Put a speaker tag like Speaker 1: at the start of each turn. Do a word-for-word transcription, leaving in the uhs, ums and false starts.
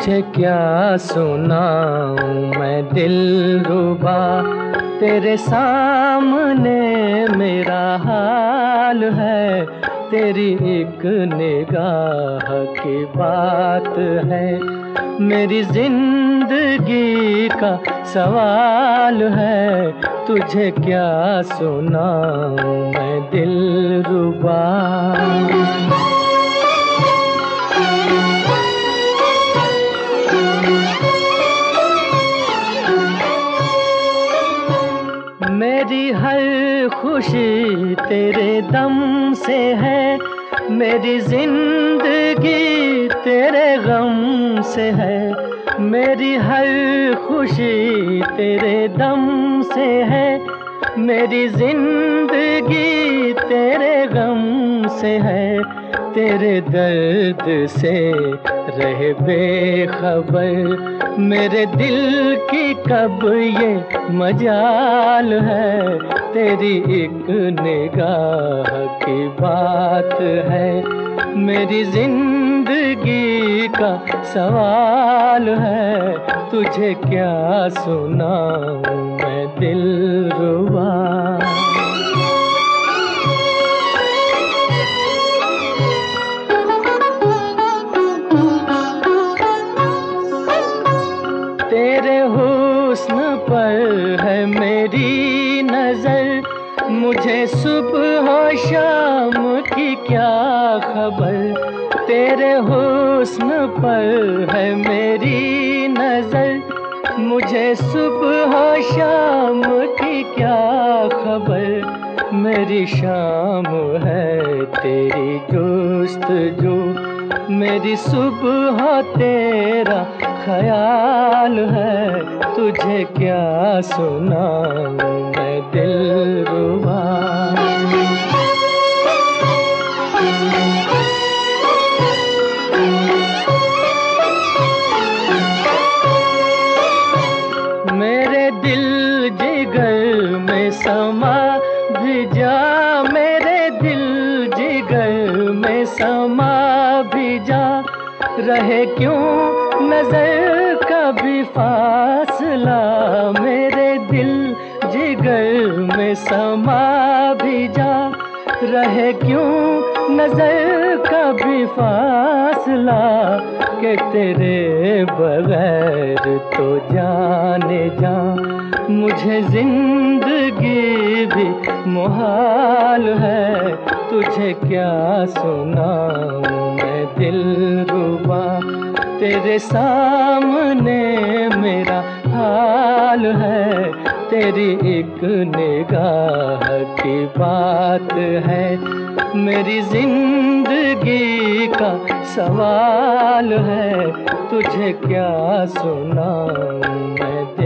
Speaker 1: तुझे क्या सुनाऊं मैं दिलरुबा, तेरे सामने मेरा हाल है। तेरी एक निगाह की बात है, मेरी जिंदगी का सवाल है। तुझे क्या सुनाऊं मैं दिलरुबा। मेरी हर खुशी तेरे दम से है, मेरी जिंदगी तेरे गम से है। मेरी हर खुशी तेरे दम से है, मेरी जिंदगी तेरे गम से है। तेरे दर्द से रहे बेखबर, मेरे दिल की कब ये मजाल है। तेरी एक निगाह की बात है, मेरी जिंदगी का सवाल है। तुझे क्या सुनाऊं मैं दिलरुबा। तेरे हुस्न पर है मेरी नजर, मुझे सुबह शाम की क्या खबर। तेरे हुस्न पर है मेरी नजर, मुझे सुबह शाम की क्या खबर। मेरी शाम है तेरी जुस्तजू, मेरी सुबह तेरा ख्याल है। तुझे क्या सुनाऊं मैं दिलरुबा। मेरे दिल जिगर में समा भी जा, मेरे दिल जिगर में समा भी जा। रहे क्यों नजर का भी फासला, मेरे दिल जिगर में समा भी जा। रहे क्यों नजर का भी फासला, कि तेरे बगैर तो जाने जा मुझे जिंदगी भी मुहाल है। तुझे क्या सुनाऊं मैं दिलरुबा, तेरे सामने मेरा हाल है। तेरी एक निगाह की बात है, मेरी जिंदगी का सवाल है। तुझे क्या सुनाऊं मैं